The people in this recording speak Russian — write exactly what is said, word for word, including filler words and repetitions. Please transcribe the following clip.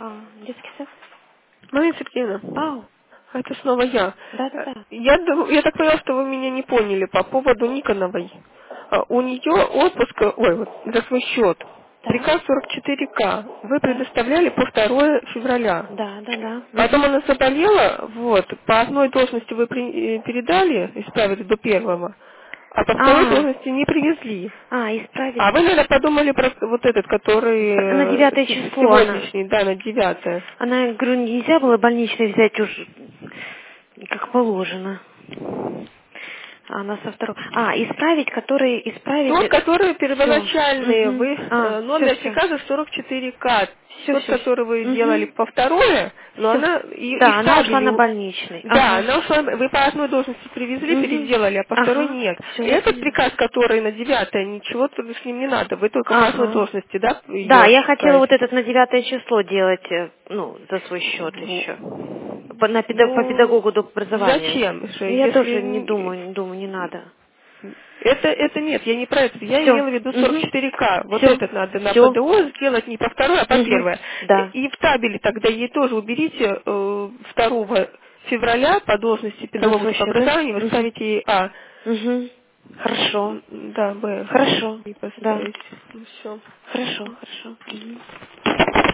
А, детский сад? Марина Сергеевна, Ау, это снова я. да-да-да. Я, дум- я так поняла, что вы меня не поняли по поводу Никоновой. А, У нее отпуск, ой, вот, за свой счет. Так? Приказ сорок четыре ка вы Да. предоставляли по второе февраля. Да, да, да. Потом Угу. она заболела, вот, по одной должности вы при- э, передали, исправили до первого, а по второй А, должности не привезли. а, исправить. А вы, наверное, подумали про вот этот, который На э, девятое се- число она. сегодняшний, да, на девятое. Она, я говорю, нельзя было больничный взять уже, как положено. А она со второго. А, исправить, который, Тот, исправить, который все. первоначальный, Угу. вы А, э, все, номер все. приказа сорок четыре ка, Все, тот, все, все. который вы делали Угу. по второе, но Все. она и, и Да, она ушла ставили, на у- больничный. да, Ага. она ушла, вы по одной должности привезли, Угу. переделали, а по второй Ага. нет. Все, я Этот поняла. приказ, который на девятое, ничего тут с ним не надо, вы только по одной Ага. должности, да, Да, ее я хотела вот ставите. этот на девятое число делать, э, ну, за свой счет еще. По, на педа- по Ну, педагогу доп. Образования. зачем же, Я если... тоже не н- думаю, не думаю, не надо. Это, это нет, я не про это. Я Все. имела в виду сорок Угу. четыре ка. Вот Все. этот надо на Все. ПДО сделать не по второй, а по Угу. первое. Да. И в табеле тогда ей тоже уберите э, второго февраля по должности За педагога свой по счет, да? образованию, вы Угу. ставите ей А. Угу. Хорошо. М, Да, Б. Хорошо. И Да. поставить. Ну все. Хорошо, хорошо. Мгм.